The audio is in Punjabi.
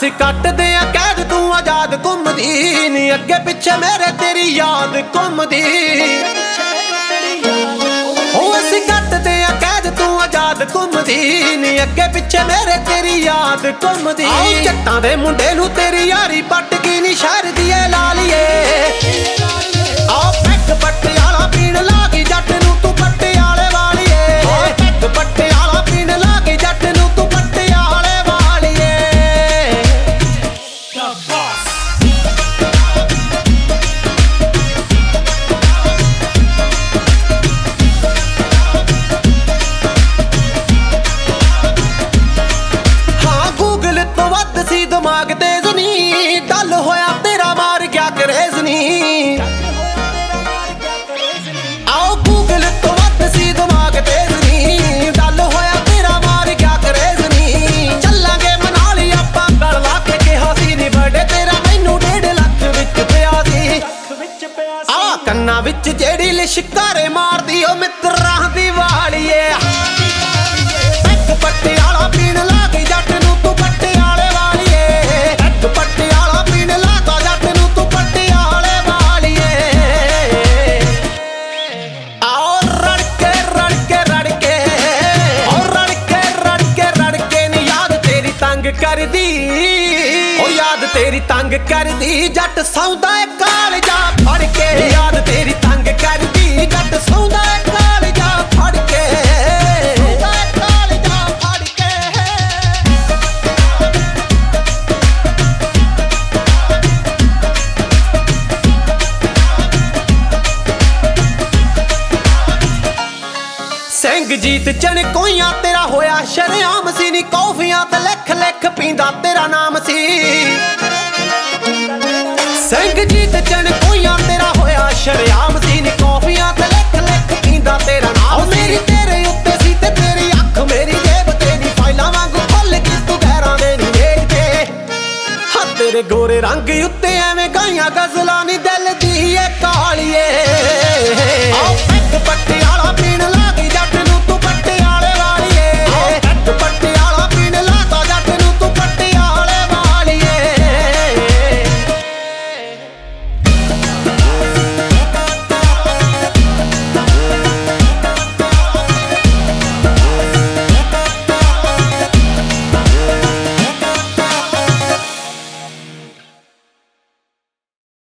ਅਸੀਂ ਕੱਟਦੇ ਆ ਕੈਦ ਤੂੰ ਆਜ਼ਾਦ ਘੁੰਮਦੀ ਨੀ ਅੱਗੇ ਪਿੱਛੇ ਮੇਰੇ ਤੇਰੀ ਯਾਦ ਘੁੰਮਦੀ ਅਸੀਂ ਕੱਟਦੇ ਆ ਕੈਦ ਤੂੰ ਆਜ਼ਾਦ ਘੁੰਮਦੀ ਨੀ ਅੱਗੇ ਪਿੱਛੇ ਮੇਰੇ ਤੇਰੀ ਯਾਦ ਘੁੰਮਦੀ ਆਓ ਜੱਟਾਂ ਦੇ ਮੁੰਡੇ ਨੂੰ ਤੇਰੀ ਯਾਰੀ ਪੱਟ ਗਈ ਨੀ ਸ਼ਹਿਰ ਦੀ ਏ ਲਾਲੀਏ ਆਓ ਪੈਗ ਪਟਿਆਲਾ ਪੀਣ ਲਾਗੀ ਜੱਟ ਨੂੰ ਤੂੰ ਪਟਿਆਲੇ ਵਾਲੀਏ ਪੈਗ ਪਟਿਆਲਾ ਪੀਣ ਲਾਗੀ ਜੱਟ ਨੂੰ ਤੂੰ ਪਟਿਆਲੇ ਵਾਲੀਏ ਦਿਮਾਗ ਤੇਜ਼ ਨੀ ਡੱਲ ਹੋਇਆ ਤੇਰਾ ਮਾਰ ਗਿਆ ਕਰੇਜ਼ ਨੀ ਆਓ ਗੂਗਲ ਤੋਂ ਵੱਧ ਸੀ ਦਿਮਾਗ ਤੇਜ਼ ਨੀ ਡੱਲ ਹੋਇਆ ਤੇਰਾ ਮਾਰ ਗਿਆ ਕਰੇਜ਼ ਨੀ ਚੱਲਾਂਗੇ ਮਨਾਲੀ ਆਪਾਂ ਗਲ ਲਾ ਕੇ ਕਿਹਾ ਸੀ ਨੀ ਬਰਥਡੇ ਤੇਰਾ ਮੈਨੂੰ 1.5 ਲੱਖ ਵਿੱਚ ਪਿਆ ਸੀ ਆ ਕੰਨਾਂ ਵਿੱਚ ਜਿਹੜੀ ਲਿਸ਼ਕਾਰੇ ਮਾਰਦੀ ਉਹ ਮਿੱਤਰਾਂ ਦੀ ਵਾਲੀਏ ਪੈਗ ਪਟਿਆਲਾ ਪੀਣ ਲਾਗੀ ਜੱਟ ਨੂੰ ਤੂੰ ਪਟਿਆਲੇ ਪਟਿਆਲਾ ਪੀਣ ਲਾਗਾ ਜੱਟ ਨੂੰ ਤੂੰ ਪਟਿਆਲੇ ਵਾਲੀਏ ਆਓ ਰੜਕੇ ਰੜਕੇ ਰੜਕੇ ਓ ਰੜਕੇ ਰੜਕੇ ਰੜਕੇ ਨੀ ਯਾਦ ਤੇਰੀ ਤੰਗ ਕਰਦੀ ਓ ਯਾਦ ਤੇਰੀ ਤੰਗ ਕਰਦੀ ਜੱਟ ਸੌਂਦਾ ਏ ਕਾਲਜਾ ਫੜ ਕੇ ਯਾਦ ਤੇਰੀ ਤੰਗ ਕਰਦੀ ਜੱਟ ਸੌਂਦਾ ਏ ਕਾਲਜਾ ਫੜ ਕੇ ਸਿੰਘਜੀਤ ਚਣਕੋਈਆਂ ਤੇਰਾ ਹੋਇਆ ਸ਼ਰੇਆਮ ਸੀ ਨੀ ਕੌਫੀਆਂ ਤੇ ਲਿਖ ਲਿਖ ਪੀਂਦਾ ਤੇਰਾ ਨਾਮ ਸੀ ਸਿੰਘਜੀਤ ਚਣਕੋਈਆਂ ਤੇਰਾ ਹੋਇਆ ਸ਼ਰੇਆਮ ਸੀ ਨੀ ਕੌਫੀਆਂ ਤੇ ਲਿਖ ਲਿਖ ਪੀਂਦਾ ਤੇਰਾ ਨਾਮ ਮੇਰੀ ਤੇਰੇ ਉੱਤੇ ਸੀ ਤੇ ਤੇਰੀ ਅੱਖ ਮੇਰੀ ਜੇਬ ਤੇ ਨੀ ਫਾਈਲਾਂ ਵਾਂਗੂ ਖੁੱਲ ਗਈ ਤੂੰ ਗੈਰਾਂ ਦੇ ਨੀ ਵੇਖ ਕੇ ਹਾਂ ਤੇਰੇ ਗੋਰੇ ਰੰਗ ਉੱਤੇ ਐਵੇਂ ਗਾਈਆਂ ਗਜ਼ਲਾਂ ਨੀ ਦਿਲ ਦੀ ਏ ਕਾਲੀਏ ਆਓ ਪੈਗ ਪਟਿਆਲਾ ਪੀਣ